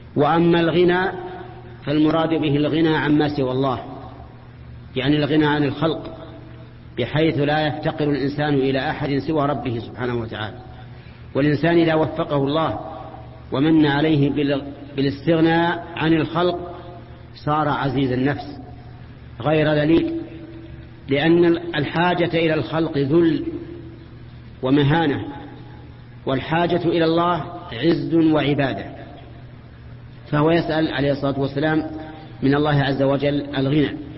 وأما الغنى فالمراد به الغنى عما سوى الله، يعني الغنى عن الخلق، بحيث لا يفتقر الإنسان إلى أحد سوى ربه سبحانه وتعالى. والإنسان إذا وفقه الله ومن عليه بالاستغناء عن الخلق صار عزيز النفس غير ذليل، لأن الحاجة إلى الخلق ذل ومهانة، والحاجة إلى الله عز وعبادة. فهو يسأل عليه الصلاة والسلام من الله عز وجل الغنى.